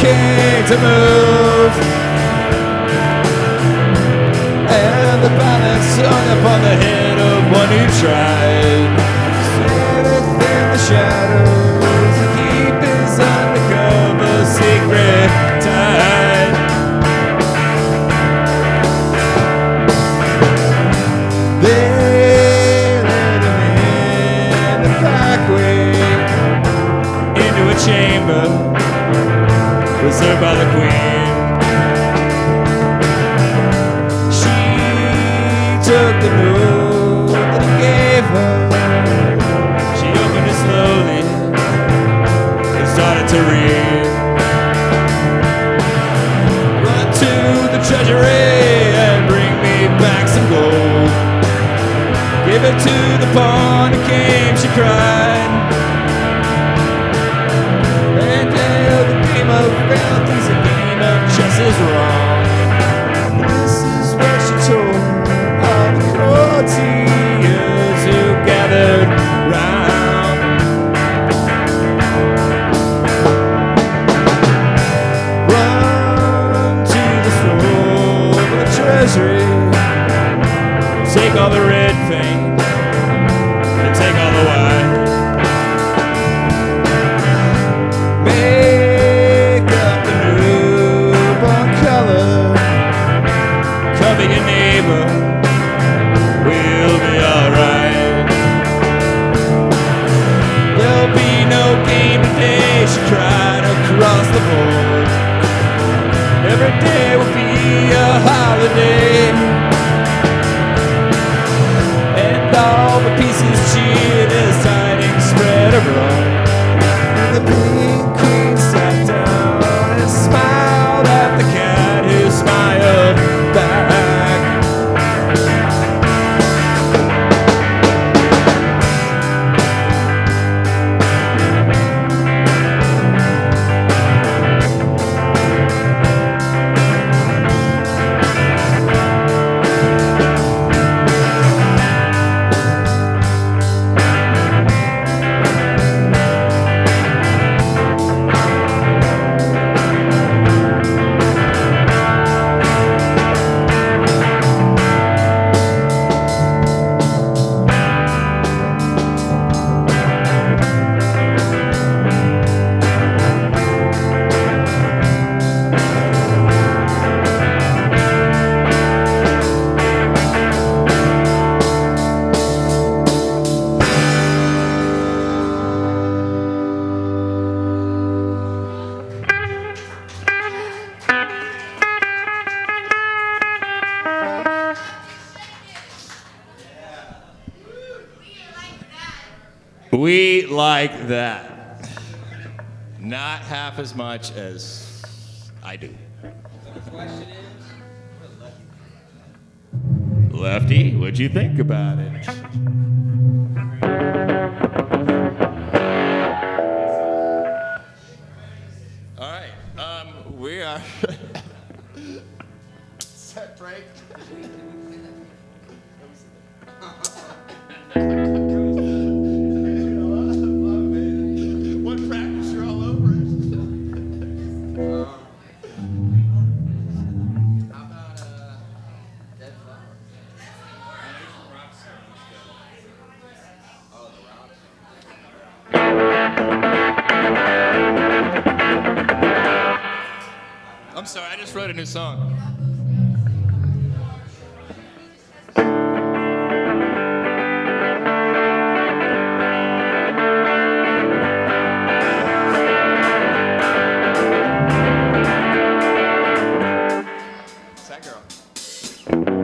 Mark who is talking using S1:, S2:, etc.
S1: king to move, and the balance hung upon the head of one who tried. Stand within the shadows and keep his undercover secret tight. They led him in the back way into a chamber reserved by the queen. She took the note that he gave her. She opened it slowly and started to read. Run to the treasury and bring me back some gold. Give it to the pawn who came, she cried. And the game of wealth is a game of chess is wrong. This is what she told all the courtiers who gathered round. Run to the store of the treasury. Take all the red paint and take all the white. Make up the newborn color. Cover your neighbor, we'll be alright. There'll be no game today, she cried across the board. Every day will be a holiday. All the pieces cheered as tidings spread abroad. And the pink queen sat down and smiled at the cat who smiled back. We like that. Not half as much as I do.
S2: The question is,
S1: Lefty, what'd you think about it? All right, we are set break. One practice, you're all over it.
S2: how about Dead Flower? Oh, the rock song.
S1: I'm sorry, I just wrote a new song. Sad girl.